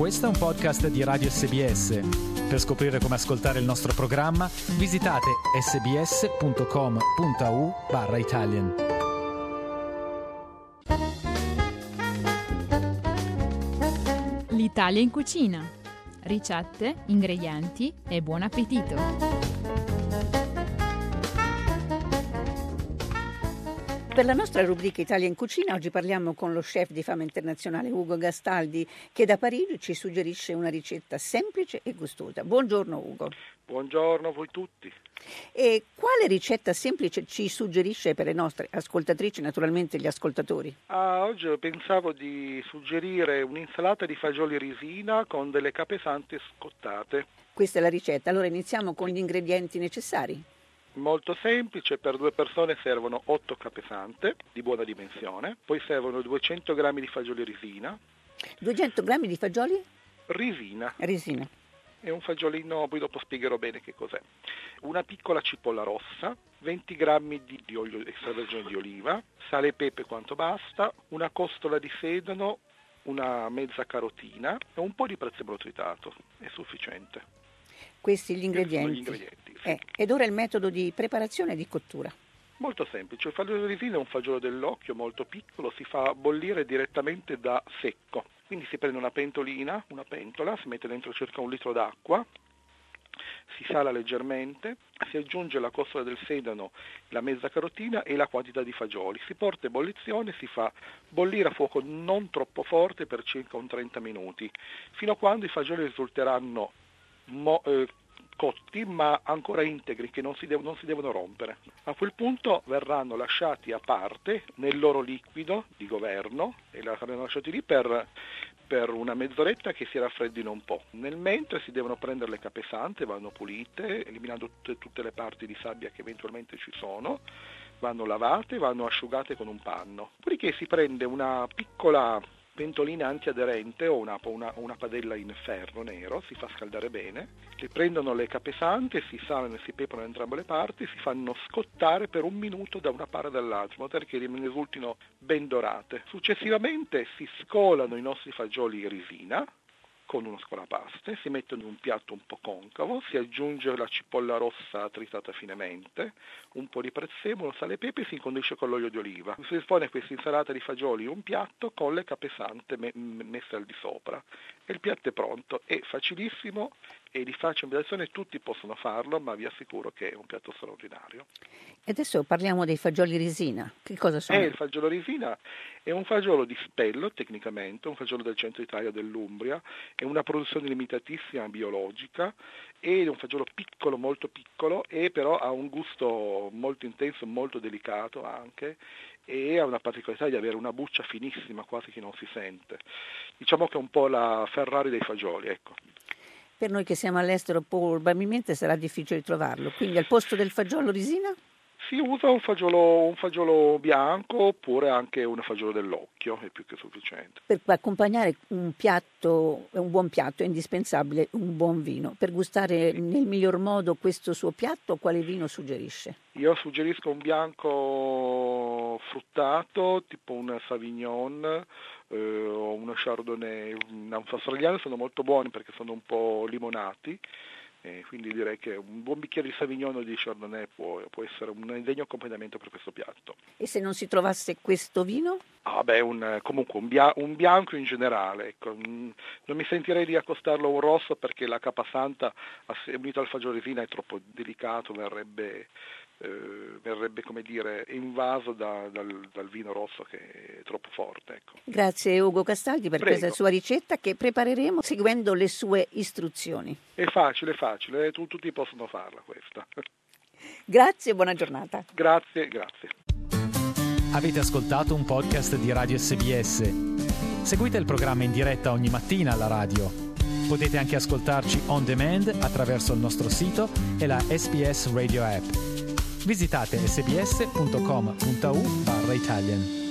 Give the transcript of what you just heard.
Questo è un podcast di Radio SBS. Per scoprire come ascoltare il nostro programma, visitate sbs.com.au/Italian. L'Italia in cucina. Ricette, ingredienti e buon appetito. Per la nostra rubrica Italia in cucina oggi parliamo con lo chef di fama internazionale Ugo Gastaldi, che da Parigi ci suggerisce una ricetta semplice e gustosa. Buongiorno Ugo. Buongiorno a voi tutti. E quale ricetta semplice ci suggerisce per le nostre ascoltatrici e naturalmente gli ascoltatori? Oggi pensavo di suggerire un'insalata di fagioli risina con delle capesante scottate. Questa è la ricetta. Allora iniziamo con gli ingredienti necessari. Molto semplice, per 2 persone servono 8 capesante di buona dimensione, poi servono 200 grammi di fagioli risina. 200 grammi di fagioli? Risina. Risina. È un fagiolino, poi dopo spiegherò bene che cos'è. Una piccola cipolla rossa, 20 grammi di olio extravergine di oliva, sale e pepe quanto basta, una costola di sedano, una mezza carotina e un po' di prezzemolo tritato. È sufficiente. Questi gli ingredienti. Sì. Ed ora il metodo di preparazione e di cottura. Molto semplice. Il fagiolo risina è un fagiolo dell'occhio molto piccolo, si fa bollire direttamente da secco. Quindi si prende una pentola, si mette dentro circa 1 litro d'acqua, si sala leggermente, si aggiunge la costola del sedano, la mezza carotina e la quantità di fagioli. Si porta a ebollizione, si fa bollire a fuoco non troppo forte per circa 30 minuti, fino a quando i fagioli risulteranno cotti ma ancora integri, che non si devono rompere. A quel punto verranno lasciati a parte nel loro liquido di governo e verranno lasciati lì per una mezz'oretta che si raffreddino un po'. Nel mentre si devono prendere le capesante, vanno pulite, eliminando tutte le parti di sabbia che eventualmente ci sono, vanno lavate, vanno asciugate con un panno. Dopodiché si prende una piccola pentolina antiaderente o una padella in ferro nero, si fa scaldare bene, si prendono le capesante, si salano e si peperano da entrambe le parti, si fanno scottare per 1 minuto da una parte e dall'altra, in modo tale che risultino ben dorate. Successivamente si scolano i nostri fagioli risina con uno scolapaste, si mettono in un piatto un po' concavo, si aggiunge la cipolla rossa tritata finemente, un po' di prezzemolo, sale e pepe e si condisce con l'olio di oliva. Si dispone questa insalata di fagioli in un piatto con le capesante messe al di sopra e il piatto è pronto. È facilissimo e di facile preparazione, tutti possono farlo, ma vi assicuro che è un piatto straordinario. E adesso parliamo dei fagioli risina. Che cosa sono? Il fagiolo risina è un fagiolo di spello, tecnicamente, un fagiolo del centro Italia, dell'Umbria, è una produzione limitatissima biologica, è un fagiolo piccolo, molto piccolo, e però ha un gusto molto intenso, molto delicato anche, e ha una particolarità di avere una buccia finissima, quasi che non si sente. Diciamo che è un po' la Ferrari dei fagioli, ecco. Per noi che siamo all'estero probabilmente sarà difficile trovarlo, quindi al posto del fagiolo risina? Si usa un fagiolo bianco oppure anche un fagiolo dell'occhio, è più che sufficiente. Per accompagnare un buon piatto è indispensabile un buon vino. Per gustare nel miglior modo questo suo piatto, quale vino suggerisce? Io suggerisco un bianco fruttato, tipo un Sauvignon o uno Chardonnay. Un australiano sono molto buoni perché sono un po' limonati. Quindi direi che un buon bicchiere di Sauvignon o di Chardonnay può essere un degno accompagnamento per questo piatto. E se non si trovasse questo vino? Comunque un bianco in generale. Ecco. Non mi sentirei di accostarlo a un rosso perché la capasanta unita al fagiolo risina è troppo delicato, verrebbe come dire invaso dal vino rosso che è troppo forte. Ecco. Grazie Ugo Gastaldi per questa sua ricetta che prepareremo seguendo le sue istruzioni. È facile, tutti possono farla questa. Grazie e buona giornata. Grazie. Avete ascoltato un podcast di Radio SBS. Seguite il programma in diretta ogni mattina alla radio. Potete anche ascoltarci on demand attraverso il nostro sito e la SBS Radio app. Visitate sbs.com.au/Italian.